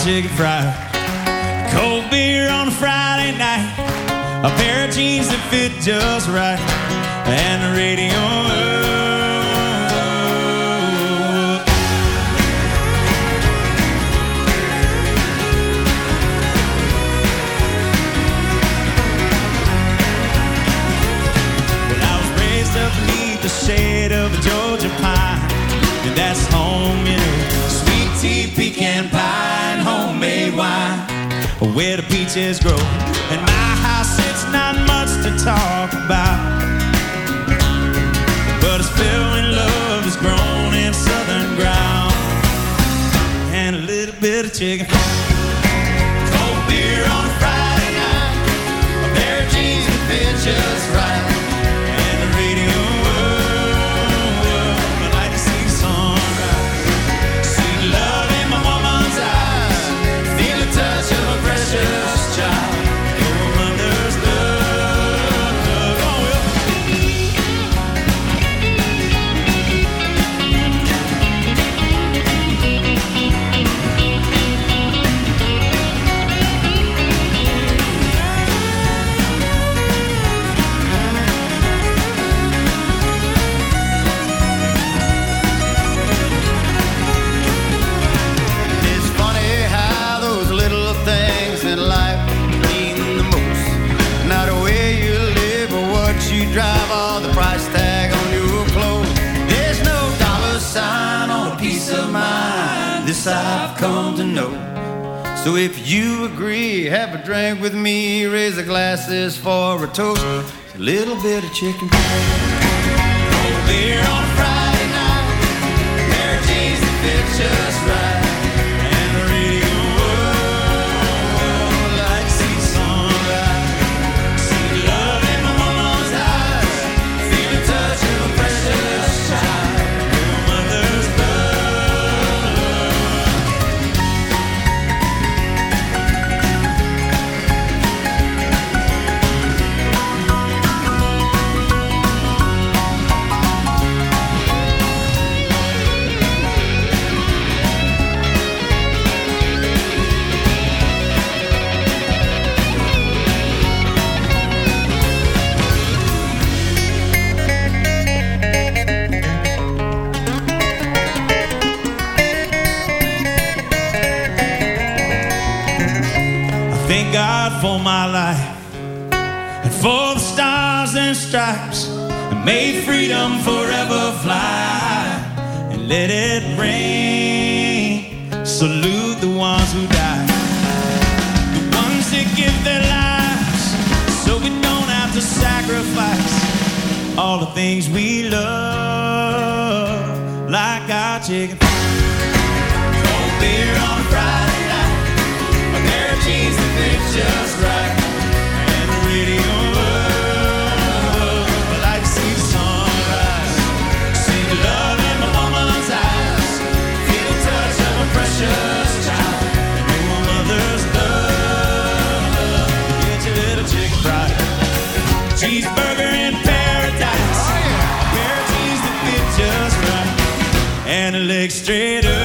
chicken fried. Cold beer on a Friday night, a pair of jeans that fit just right, and the radio up. Well, I was raised up beneath the shade of a Georgia pine, and that's home, you know. Sweet tea, pecan pie, and homemade wine, where the peaches grow. And my house, it's not much to talk about, but it's filled with love that's grown in southern ground, and a little bit of chicken. Cold beer on a Friday night, a pair of jeans that fit just right, and the radio up. I like to see the sunrise, see love in my woman's eyes, feel the touch of a precious child. Your mother's love. Oh, well. It's funny how those little things in life mean the most. Not the way you live or what you drive or the price tag on your clothes. There's no dollar sign on a peace of mind, this I've come to know. So if you agree, have a drink with me, raise the glasses for a toast. A little bit of chicken pie. Cold beer on a Friday night, a pair of jeans that fit just right, and the radio up. Like to see the sunrise, see the love in my mama's eyes, feel the touch of a precious child. Your mother's Thank God for my life and for the stars and stripes, and may freedom forever fly and let it rain. Salute the ones who died, the ones that give their lives so we don't have to sacrifice all the things we love, like our chicken. Cold beer on a Friday night, a pair of jeans that fit just right, and the radio up. I like to see the sunrise, see the love in my mama's eyes, feel the touch of a precious child, and your mother's love. Get your little chicken fried, cheeseburger in paradise, a pair of jeans that fit just right, and a leg straight up.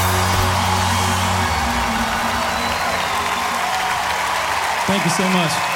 Thank you so much.